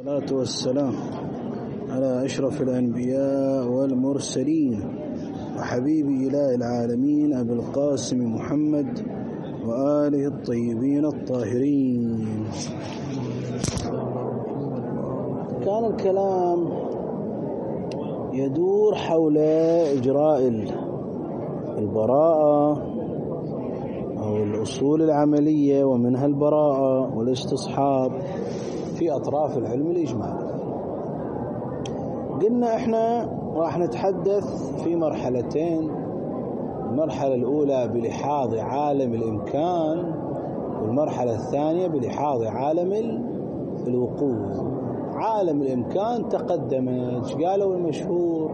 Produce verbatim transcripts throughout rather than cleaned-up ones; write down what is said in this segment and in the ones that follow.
الصلاة والسلام على أشرف الأنبياء والمرسلين وحبيب إله العالمين أبي القاسم محمد وآله الطيبين الطاهرين. كان الكلام يدور حول إجراء البراءة أو الأصول العملية ومنها البراءة والاستصحاب في أطراف العلم الإجمالي. قلنا إحنا راح نتحدث في مرحلتين، المرحلة الأولى بلحاظ عالم الإمكان، والمرحلة الثانية بلحاظ عالم الوقوع. عالم الإمكان تقدمت، قالوا المشهور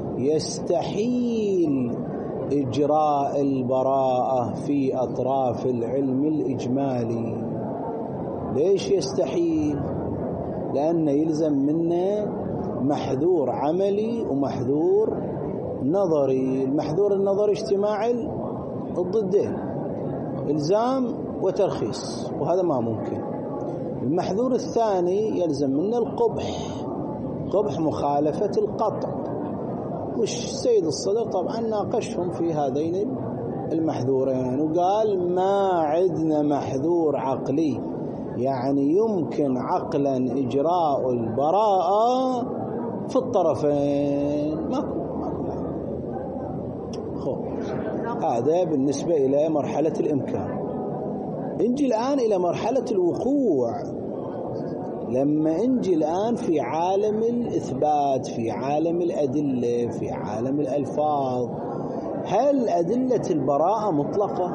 يستحيل إجراء البراءة في أطراف العلم الإجمالي. ليش يستحيل؟ لأن يلزم منه محذور عملي ومحذور نظري. المحذور النظري اجتماع الضدين، إلزام وترخيص، وهذا ما ممكن. المحذور الثاني يلزم منه القبح، قبح مخالفة القطع، وش سيد الصدر طبعا ناقشهم في هذين المحذورين وقال ما عندنا محذور عقلي يعني يمكن عقلا إجراء البراءة في الطرفين. ماكو ماكو خو. هذا بالنسبة إلى مرحلة الإمكان. نجي الآن إلى مرحلة الوقوع. لما نجي الآن في عالم الإثبات، في عالم الأدلة، في عالم الألفاظ، هل أدلة البراءة مطلقة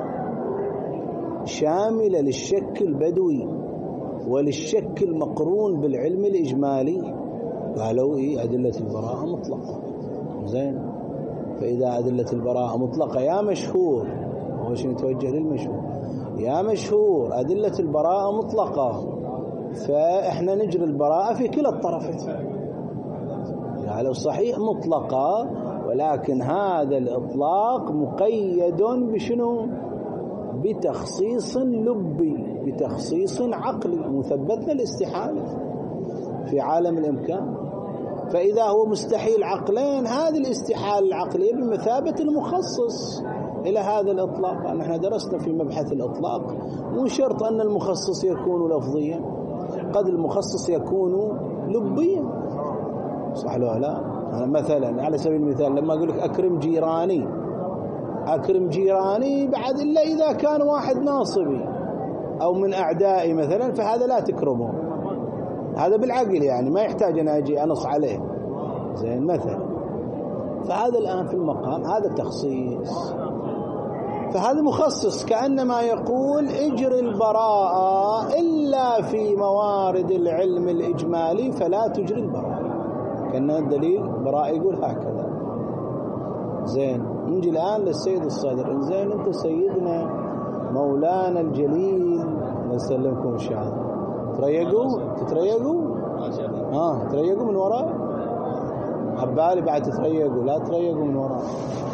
شاملة للشك البدوي وللشك المقرون بالعلم الإجمالي؟ قالوا إيه، أدلة البراءة مطلقة. زين، فإذا أدلة البراءة مطلقة يا مشهور، هو شيء يتوجه للمشهور، يا مشهور أدلة البراءة مطلقة، فإحنا نجري البراءة في كلا الطرفين. قالوا صحيح مطلقة، ولكن هذا الإطلاق مقيد بشنو؟ بتخصيص لبي، بتخصيص عقلي، مثبتنا الاستحالة في عالم الإمكان. فإذا هو مستحيل عقلين، هذه الاستحالة العقلية بمثابة المخصص إلى هذا الإطلاق. نحن درسنا في مبحث الإطلاق مو شرط أن المخصص يكون لفظيا، قد المخصص يكون لبيا، صح ولا لا؟ مثلا على سبيل المثال لما أقول لك أكرم جيراني، أكرم جيراني بعد إلا إذا كان واحد ناصبي أو من أعدائي مثلا، فهذا لا تكرمه، هذا بالعقل يعني ما يحتاج أن أجي أنص عليه. زين مثلا، فهذا الآن في المقام هذا تخصيص، فهذا مخصص، كأنما يقول اجري البراءة إلا في موارد العلم الإجمالي فلا تجري البراءة، كأن الدليل براء يقول هكذا. زين، نجي الآن للسيد الصدر. زين، أنت سيدنا مولانا الجليل نسلمكم إن شاء الله. تريقوا تتريقوا ها تريقوا من وراء، حبالي بعد تتريقوا، لا تريقوا من وراء.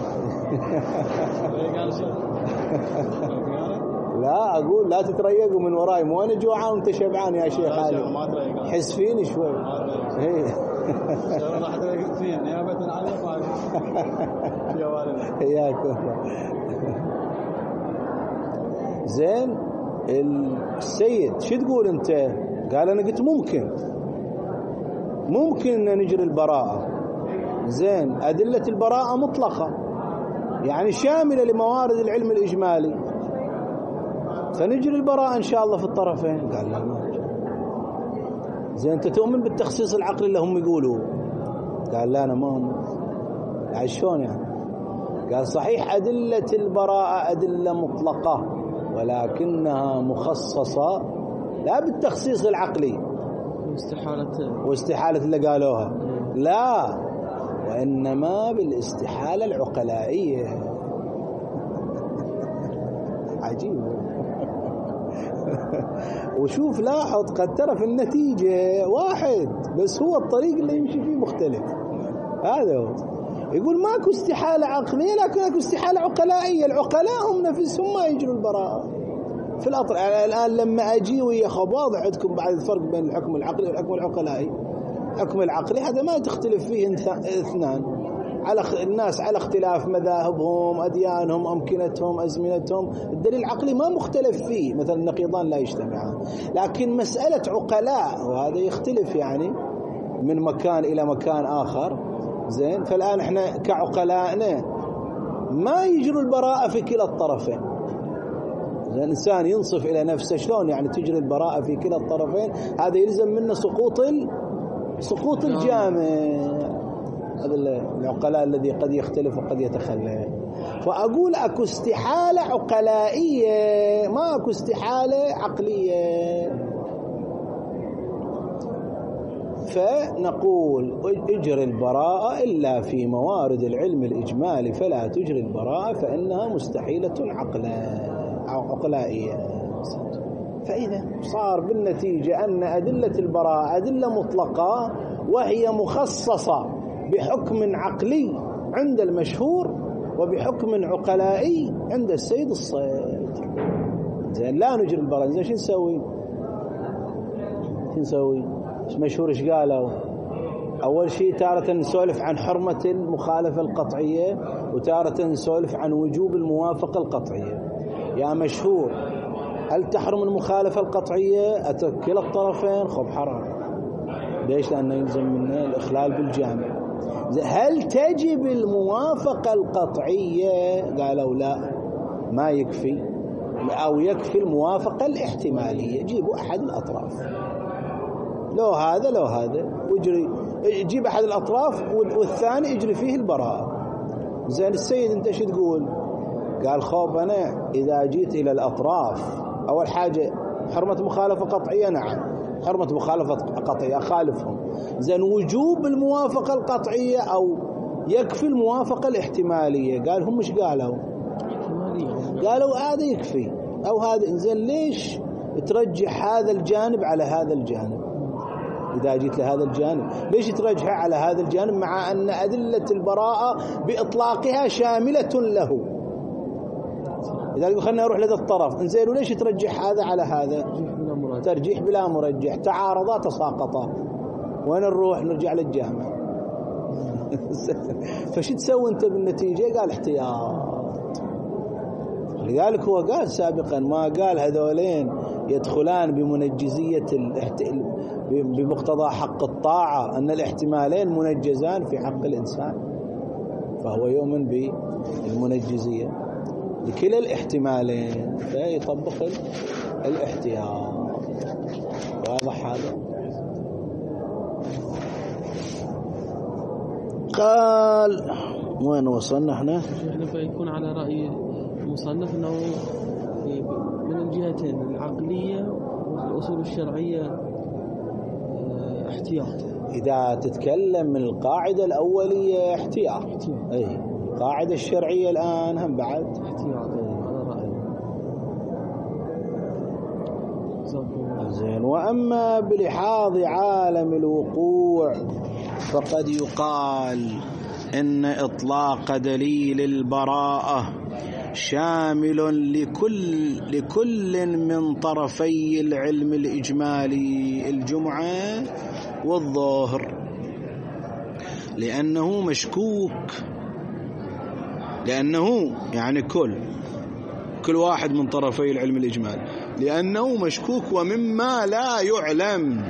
لا أقول لا تتريقوا من وراي، مو أنا جوعان وأنت شبعان يا شيخ علي، حس فيني شوي. راح تريق فيني نيابة عن يا والد إياكم. زين، السيد شو تقول أنت؟ قال أنا قلت ممكن ممكن نجري البراءة. زين، أدلة البراءة مطلقة يعني شاملة لموارد العلم الإجمالي، فنجري البراءة إن شاء الله في الطرفين. قال لا ما. زين، أنت تؤمن بالتخصيص العقلي اللي هم يقولوا؟ قال لا أنا ما أؤمن. يعني شلون يعني؟ قال صحيح أدلة البراءة أدلة مطلقة، ولكنها مخصصة لا بالتخصيص العقلي واستحالة واستحالة اللي قالوها، لا، وإنما بالاستحالة العقلائية. عجيب. وشوف لاحظ قد ترى في النتيجة واحد، بس هو الطريق اللي يمشي فيه مختلف. هذا هو. يقول ماكو استحالة عقلية، لكن اكو استحالة عقلائية. العقلاء هم نفسهم ما يجروا البراءة، في الأطر. الآن لما أجي ويا خب واضح عندكم بعد الفرق بين الحكم العقلي والحكم العقلائي. الحكم العقلي هذا ما تختلف فيه اثنان، على الناس على اختلاف مذاهبهم، أديانهم، أمكنتهم، أزمنتهم. الدليل العقلي ما مختلف فيه، مثلا النقيضان لا يجتمعان. لكن مسألة عقلاء وهذا يختلف يعني من مكان إلى مكان آخر. زين، فالآن احنا كعقلائنا ما يجروا البراءة في كلا الطرفين. زين، الإنسان ينصف إلى نفسه شلون يعني تجري البراءة في كلا الطرفين؟ هذا يلزم منه سقوط سقوط الجامع. هذا العقلاء الذي قد يختلف وقد يتخلف. فأقول أكو استحالة عقلائية، ما أكو استحالة عقلية. فنقول اجري البراءة إلا في موارد العلم الإجمالي فلا تجري البراءة فإنها مستحيلة عقلا أو عقلائية. فإذا صار بالنتيجة أن أدلة البراءة أدلة مطلقة وهي مخصصة بحكم عقلي عند المشهور وبحكم عقلائي عند السيد الصدر. زين، لا نجري البراءة. زين، شو نسوي؟ شو نسوي؟ مشهور ايش قالوا؟ أول شيء تارة نسولف عن حرمة المخالفة القطعية، وتارة نسولف عن وجوب الموافقة القطعية. يا مشهور، هل تحرم المخالفة القطعية؟ أتكل الطرفين خب حرام. ليش؟ لأنه يلزم منه الإخلال بالجامع. هل تجب الموافقة القطعية؟ قالوا لا، ما يكفي، أو يكفي الموافقة الاحتمالية. جيبوا أحد الأطراف، لو هذا لو هذا، ويجري يجيب أحد الأطراف والثاني يجري فيه البراءة. زين، السيد أنت شو تقول؟ قال خوب أنا إذا جيت إلى الأطراف أول حاجة حرمة مخالفة قطعية، نعم حرمة مخالفة قطعية أخالفهم. زين، وجوب الموافقة القطعية أو يكفي الموافقة الاحتمالية؟ قال هم مش قالوا؟ قالوا هذا يكفي أو هذا. زين، ليش ترجح هذا الجانب على هذا الجانب؟ إذا جيت لهذا الجانب ليش ترجح على هذا الجانب مع أن أدلة البراءة بإطلاقها شاملة له؟ إذا يقول خلنا نروح لهذا الطرف، إنزين وليش ترجح هذا على هذا؟ ترجيح بلا مرجح، تعارضا تساقطا، وين نروح؟ نرجع للجامع. فشو تسوي أنت بالنتيجة؟ قال احتياط. لذلك هو قال سابقا، ما قال هذولين يدخلان بمنجزية بمقتضى حق الطاعة، أن الاحتمالين منجزان في حق الإنسان، فهو يؤمن بالمنجزية لكلا الاحتمالين فيطبق الاحتياط. واضح هذا؟ قال وين وصلنا احنا؟ احنا فيكون على رأي المصنف انه من الجهتين العقلية والأصول الشرعية احتياط. إذا تتكلم من القاعدة الأولية احتياط، احتياط. اي القاعدة الشرعية الآن هم بعد احتياط على رأي. زين، وأما بلحاظ عالم الوقوع فقد يقال إن إطلاق دليل البراءة شامل لكل لكل من طرفي العلم الإجمالي الجمعة والظهر، لأنه مشكوك، لأنه يعني كل كل واحد من طرفي العلم الإجمالي، لأنه مشكوك ومما لا يعلم.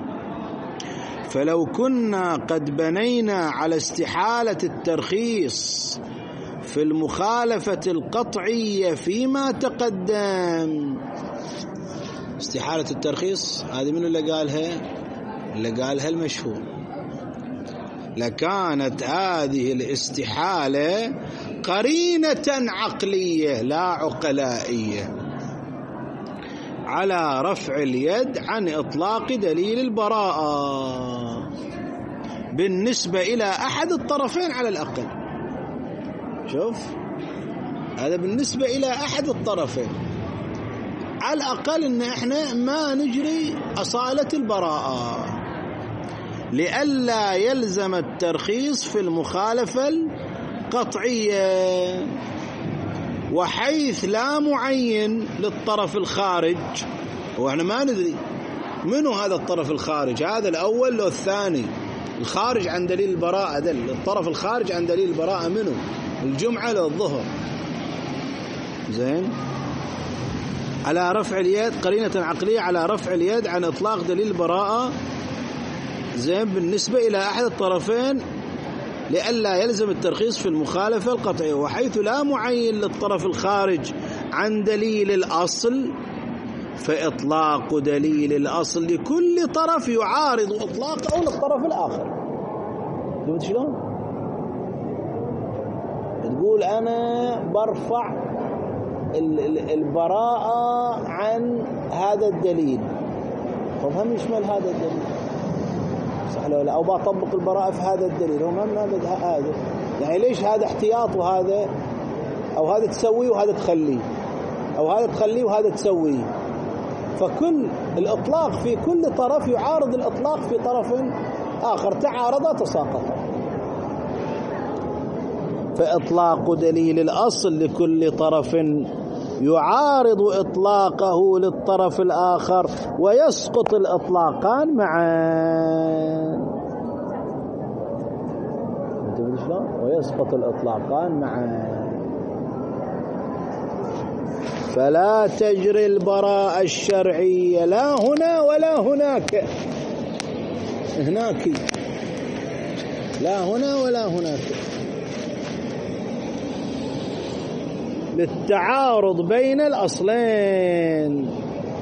فلو كنا قد بنينا على استحالة الترخيص في المخالفة القطعية فيما تقدم، استحالة الترخيص هذه من اللي قالها؟ اللي قالها المشهور. لكانت هذه الاستحالة قرينة عقلية لا عقلائية على رفع اليد عن إطلاق دليل البراءة بالنسبة إلى أحد الطرفين على الأقل. شوف، هذا بالنسبة إلى أحد الطرفين على الأقل، إن إحنا ما نجري أصالة البراءة لئلا يلزم الترخيص في المخالفة القطعية. وحيث لا معين للطرف الخارج، وإحنا ما ندري منو هذا الطرف الخارج، هذا الأول لو الثاني. الخارج عن دليل البراءة، دل الطرف الخارج عن دليل البراءة منو؟ الجمعة لو الظهر. زين، على رفع اليد قرينة عقلية على رفع اليد عن إطلاق دليل البراءة. زين، بالنسبة إلى أحد الطرفين لئلا يلزم الترخيص في المخالفة القطعية. وحيث لا معين للطرف الخارج عن دليل الأصل فإطلاق دليل الأصل لكل طرف يعارض إطلاقه للطرف الآخر. فهمت شلون؟ تقول أنا برفع البراءة عن هذا الدليل، طب هم يشمل هذا الدليل، صح لو لا؟ أو بطبق البراءة في هذا الدليل، هم هم هذا يعني ليش هذا احتياط وهذا، أو هذا تسويه وهذا تخليه، أو هذا تخليه وهذا تسويه. فكل الإطلاق في كل طرف يعارض الإطلاق في طرف آخر، تعارضا تساقطا. فإطلاق دليل الأصل لكل طرف يعارض إطلاقه للطرف الآخر ويسقط الإطلاقان معا. ويسقط الإطلاقان معا. فلا تجري البراءة الشرعية لا هنا ولا هناك، هناك لا هنا ولا هناك، للتعارض بين الأصلين.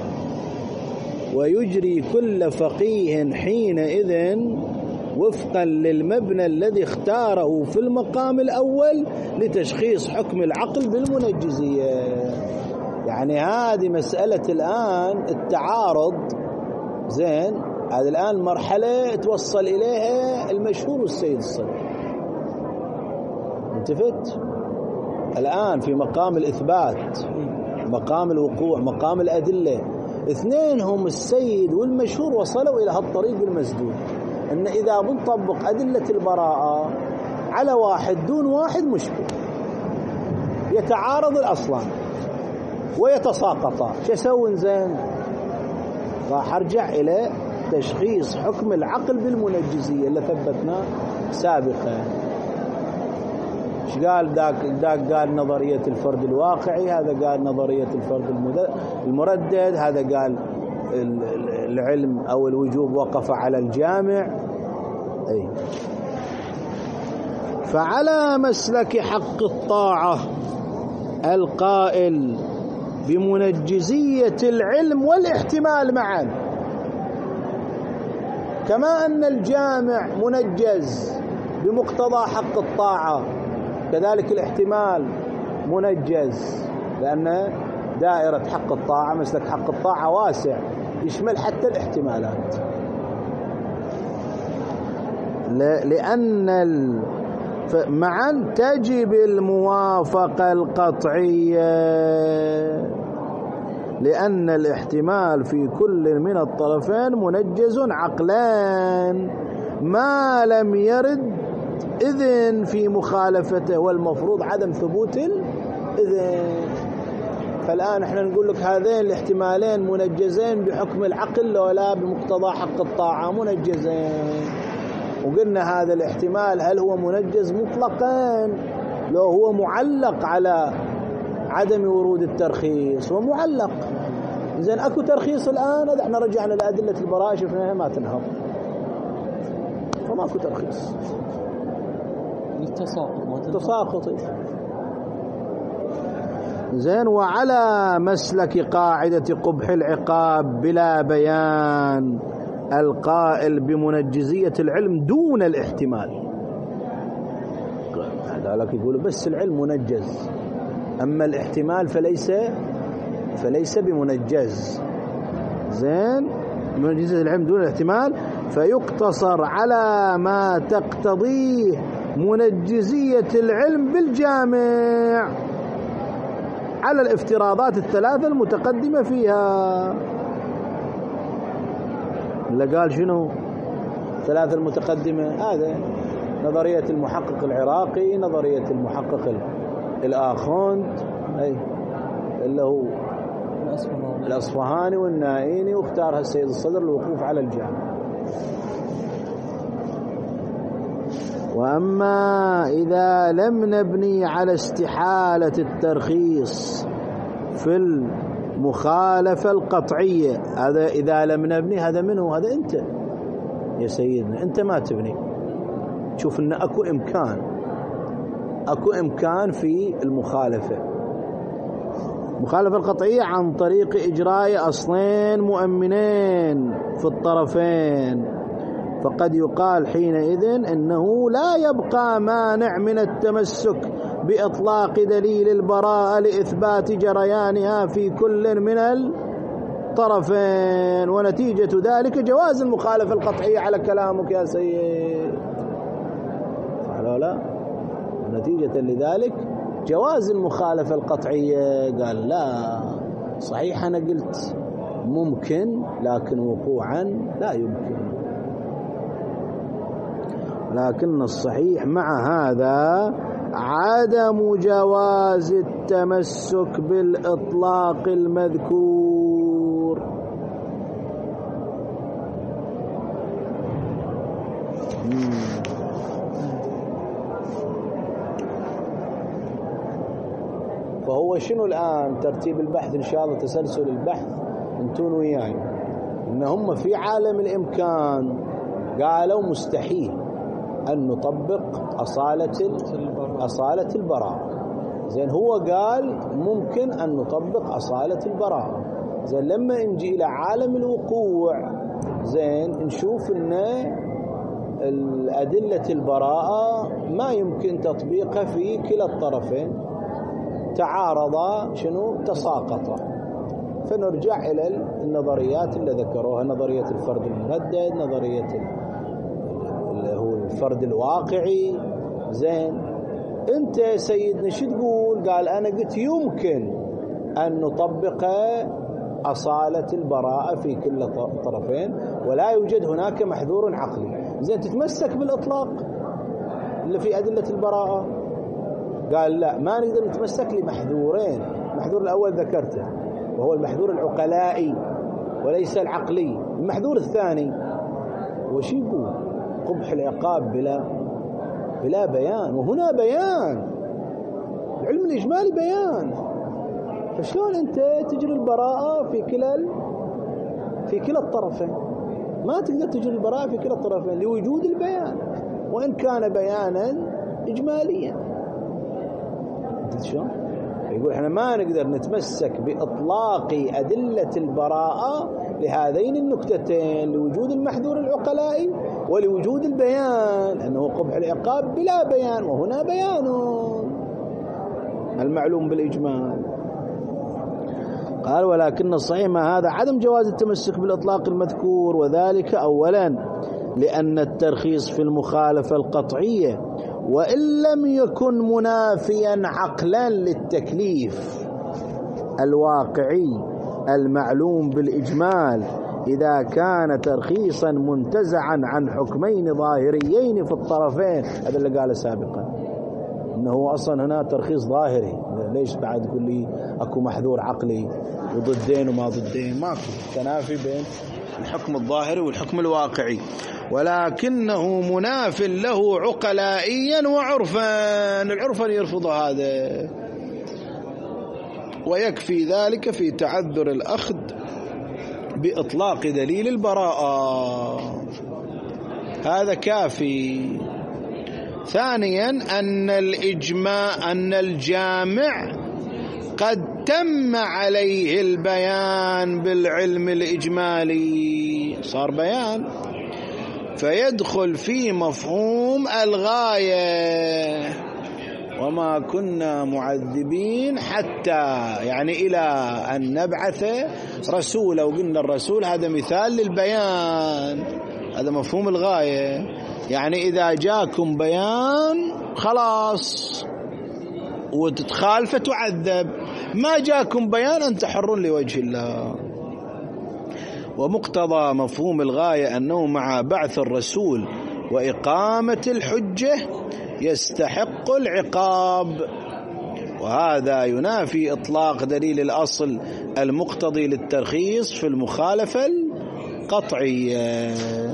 ويجري كل فقيه حينئذ وفقا للمبنى الذي اختاره في المقام الأول لتشخيص حكم العقل بالمنجزية. يعني هذه مسألة الآن التعارض. زين، هذه الآن مرحلة توصل إليها المشهور والسيد الصدر. انتفت الآن في مقام الإثبات، مقام الوقوع، مقام الأدلة. اثنين هم السيد والمشهور وصلوا إلى هالطريق المسدود، أن إذا بنطبق أدلة البراءة على واحد دون واحد مشكل، يتعارض الأصلان ويتساقطا. شو اسوي؟ زين، راح ارجع الى تشخيص حكم العقل بالمنجزيه اللي ثبتناه سابقا. ايش قال ذاك؟ ذاك قال نظريه الفرد الواقعي، هذا قال نظريه الفرد المردد، هذا قال العلم او الوجوب وقف على الجامع. اي فعلى مسلك حق الطاعه القائل بمنجزية العلم والاحتمال معا، كما أن الجامع منجز بمقتضى حق الطاعة، كذلك الاحتمال منجز، لأن دائرة حق الطاعة مسلك حق الطاعة واسع يشمل حتى الاحتمالات. لأن معا تجب الموافقة القطعية، لأن الاحتمال في كل من الطرفين منجز عقلان ما لم يرد إذن في مخالفته، والمفروض عدم ثبوت الإذن. فالآن احنا نقول لك هذين الاحتمالين منجزين بحكم العقل ولا بمقتضى حق الطاعة؟ منجزين. وقلنا هذا الاحتمال هل هو منجز مطلقا لو هو معلق على عدم ورود الترخيص؟ هو معلق. زين، اكو ترخيص الآن، هذا احنا رجعنا لأدلة البراءة شفناها ما تنهض، فما اكو ترخيص، للتساقط تساقطي. زين، وعلى مسلك قاعدة قبح العقاب بلا بيان القائل بمنجزية العلم دون الاحتمال. هذا لك يقول بس العلم منجز، أما الاحتمال فليس فليس بمنجز. زين، منجزية العلم دون الاحتمال، فيقتصر على ما تقتضيه منجزية العلم بالجامع على الافتراضات الثلاثة المتقدمة فيها. اللي قال شنو ثلاثة المتقدمة؟ هذا نظرية المحقق العراقي، نظرية المحقق الآخوند، أي اللي هو الأصفهاني والنائيني، واختارها السيد الصدر الوقوف على الجامع. وأما إذا لم نبني على استحالة الترخيص في المخالفة القطعية، هذا إذا لم نبني، هذا منه؟ هذا أنت يا سيدنا، أنت ما تبني. تشوف أن أكو إمكان أكو إمكان في المخالفة مخالفة القطعية عن طريق إجراء أصلين مؤمنين في الطرفين، فقد يقال حينئذ إنه لا يبقى مانع من التمسك بإطلاق دليل البراءة لإثبات جريانها في كل من الطرفين، ونتيجة ذلك جواز المخالفة القطعية على كلامك يا سيد. صح ولا لا؟ نتيجة لذلك جواز المخالفة القطعية. قال لا صحيح أنا قلت ممكن، لكن وقوعا لا يمكن. لكن الصحيح مع هذا عدم جواز التمسك بالإطلاق المذكور. فهو شنو الآن ترتيب البحث إن شاء الله، تسلسل البحث انتون وياي، إن هم في عالم الإمكان قالوا مستحيل أن نطبق أصالة أصالة البراءة. زين هو قال ممكن أن نطبق أصالة البراءة. زين لما نجي إلى عالم الوقوع، زين نشوف إن الأدلة البراءة ما يمكن تطبيقها في كلا الطرفين، تعارضا شنو تساقطا. فنرجع إلى النظريات اللي ذكروها، نظرية الفرد المندد، نظرية اللي هو الفرد الواقعي. زين انت يا سيدنا شو تقول؟ قال انا قلت يمكن ان نطبق اصالة البراءة في كل الطرفين ولا يوجد هناك محذور عقلي. زين تتمسك بالاطلاق اللي في ادلة البراءة؟ قال لا، ما نقدر نتمسك لمحذورين. المحذور الاول ذكرته وهو المحذور العقلائي وليس العقلي. المحذور الثاني وش يقول؟ قبح العقاب بلا بلا بيان. وهنا بيان، العلم الإجمالي بيان. فشلون أنت تجري البراءة في كلا في كلا الطرفين؟ ما تقدر تجري البراءة في كلا الطرفين لوجود البيان، وإن كان بيانا إجماليا. أنت شلون؟ يقول احنا ما نقدر نتمسك بإطلاق أدلة البراءة لهذين النكتتين، لوجود المحذور العقلائي ولوجود البيان، أنه قبح العقاب بلا بيان، وهنا بيان المعلوم بالإجمال. قال ولكن الصحيح ما هذا عدم جواز التمسك بالإطلاق المذكور، وذلك أولا لأن الترخيص في المخالفة القطعية وإن لم يكن منافيا عقلا للتكليف الواقعي المعلوم بالإجمال، إذا كان ترخيصا منتزعا عن حكمين ظاهريين في الطرفين. هذا اللي قاله سابقا، إنه أصلا هنا ترخيص ظاهري. ليش بعد تقول لي أكو محذور عقلي وضدين وما ضدين؟ ماكو تنافي بين الحكم الظاهري والحكم الواقعي، ولكنه مناف له عقلائيا وعرفا. العرفا يرفض هذا، ويكفي ذلك في تعذر الأخذ بإطلاق دليل البراءة، هذا كافي. ثانيا أن الإجماع أن الجامع قد تم عليه البيان بالعلم الإجمالي، صار بيان، فيدخل في مفهوم الغاية. وما كنا معذبين حتى، يعني إلى أن نبعث رسولا. وقلنا الرسول هذا مثال للبيان، هذا مفهوم الغاية. يعني إذا جاكم بيان خلاص وتتخالف تعذب، ما جاكم بيان أنت حر لوجه الله. ومقتضى مفهوم الغاية أنه مع بعث الرسول وإقامة الحجة يستحق العقاب. وهذا ينافي إطلاق دليل الأصل المقتضي للترخيص في المخالفة القطعية.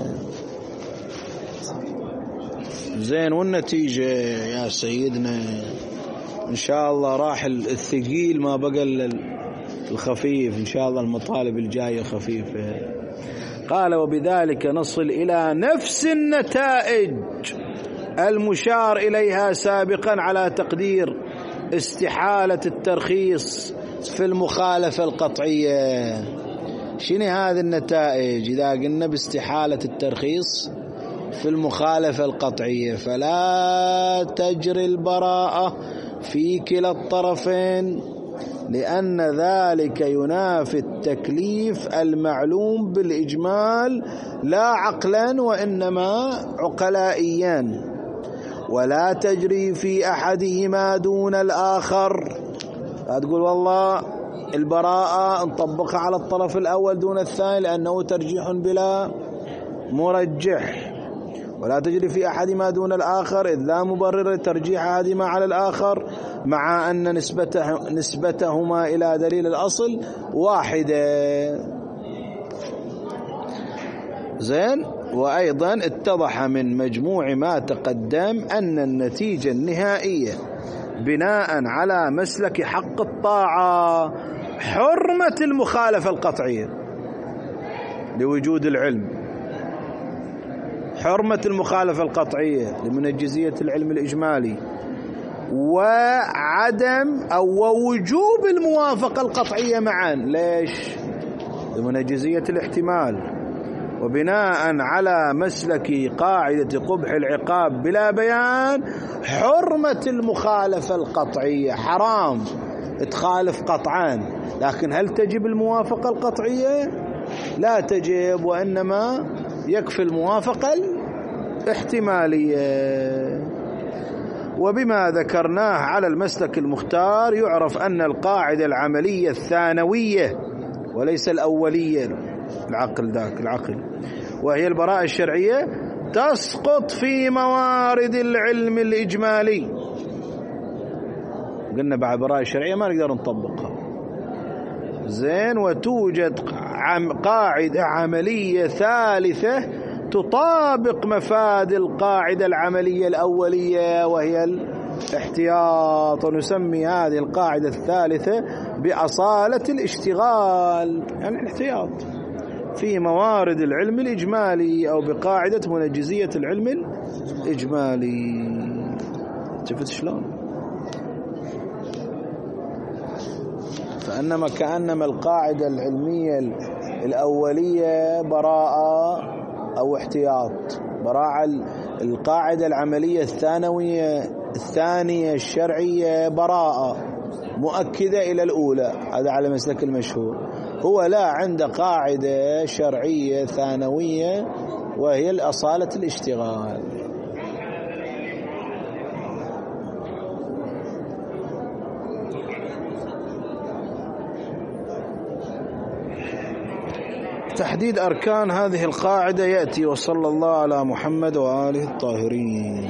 زين، والنتيجة يا سيدنا إن شاء الله راح الثقيل ما بقى الخفيف، إن شاء الله المطالب الجاية خفيفة. قال وبذلك نصل إلى نفس النتائج المشار إليها سابقا على تقدير استحالة الترخيص في المخالفة القطعية. شنو هذه النتائج؟ إذا قلنا باستحالة الترخيص في المخالفة القطعية فلا تجري البراءة في كلا الطرفين، لأن ذلك ينافي التكليف المعلوم بالإجمال لا عقلا وإنما عقلائيا. ولا تجري في أحدهما دون الآخر. لا تقول والله البراءة نطبقها على الطرف الأول دون الثاني لأنه ترجيح بلا مرجح. ولا تجري في أحدهما دون الآخر إذ لا مبرر ترجيح أحدهما على الآخر مع أن نسبته نسبتهما إلى دليل الأصل واحدة. زين. وأيضا اتضح من مجموع ما تقدم أن النتيجة النهائية بناء على مسلك حق الطاعة حرمة المخالفة القطعية لوجود العلم، حرمة المخالفة القطعية لمنجزية العلم الإجمالي، وعدم أو وجوب الموافقة القطعية معا. ليش؟ لمنجزية الاحتمال. وبناء على مسلك قاعدة قبح العقاب بلا بيان حرمة المخالفة القطعية، حرام تخالف قطعان. لكن هل تجب الموافقة القطعية؟ لا تجب، وإنما يكفي الموافقة الاحتمالية. وبما ذكرناه على المسلك المختار يعرف أن القاعدة العملية الثانوية وليس الأولية، العقل ذاك العقل، وهي البراءة الشرعية، تسقط في موارد العلم الإجمالي. قلنا بعد البراءة الشرعية ما نقدر نطبقها. زين. وتوجد قاعدة عملية ثالثة تطابق مفاد القاعدة العملية الأولية وهي الاحتياط، ونسمي هذه القاعدة الثالثة بأصالة الاشتغال، يعني الاحتياط في موارد العلم الإجمالي، أو بقاعدة منجزية العلم الإجمالي. شفت شلون؟ فإنما كأنما القاعدة العلمية الأولية براءة أو احتياط، براءة القاعدة العملية الثانوية الثانية الشرعية براءة مؤكدة إلى الأولى. هذا على مسلك المشهور. هو لا عند قاعدة شرعية ثانوية وهي الأصالة الاشتغال. تحديد أركان هذه القاعدة يأتي. وصلى الله على محمد وآله الطاهرين.